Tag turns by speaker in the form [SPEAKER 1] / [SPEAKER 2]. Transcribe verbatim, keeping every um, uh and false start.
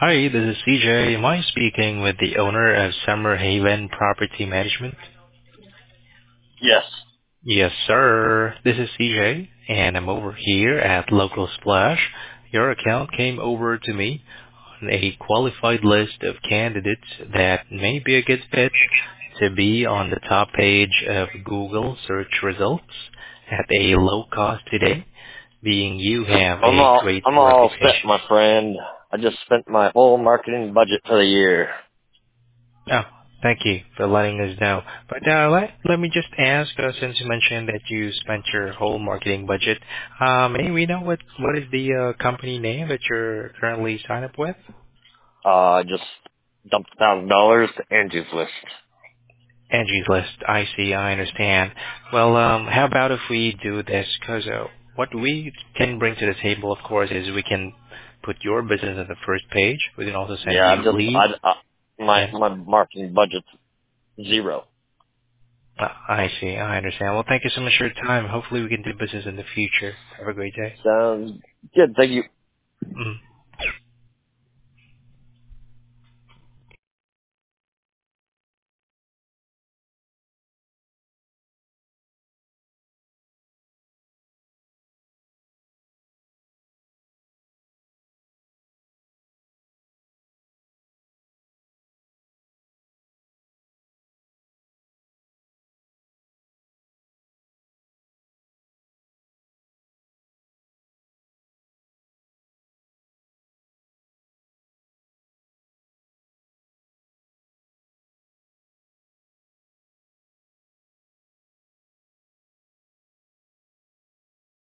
[SPEAKER 1] Hi, this is C J. Am I speaking with the owner of Summer Haven Property Management?
[SPEAKER 2] Yes.
[SPEAKER 1] Yes, sir. This is C J, and I'm over here at Local Splash. Your account came over to me on a qualified list of candidates that may be a good fit to be on the top page of Google search results at a low cost today, being you have
[SPEAKER 2] I'm
[SPEAKER 1] a
[SPEAKER 2] all
[SPEAKER 1] great
[SPEAKER 2] I'm all set,
[SPEAKER 1] reputation.
[SPEAKER 2] my friend. I just spent my whole marketing budget for the year.
[SPEAKER 1] Oh, thank you for letting us know. But uh, let, let me just ask, uh, since you mentioned that you spent your whole marketing budget, um, may we know what, what is the uh, company name that you're currently signed up with?
[SPEAKER 2] Uh I just dumped a thousand dollars to Angie's List.
[SPEAKER 1] Angie's List. I see, I understand. Well, um, how about if we do this? Because uh, what we can bring to the table, of course, is we can put your business on the first page. We can also send
[SPEAKER 2] Yeah, I
[SPEAKER 1] you
[SPEAKER 2] just
[SPEAKER 1] leads.
[SPEAKER 2] I, I my
[SPEAKER 1] And
[SPEAKER 2] my marketing budget's zero.
[SPEAKER 1] uh, I see, I understand. Well, thank you so much for your time. Hopefully we can do business in the future. Have a great day.
[SPEAKER 2] Sounds good. Thank you.
[SPEAKER 1] Mm.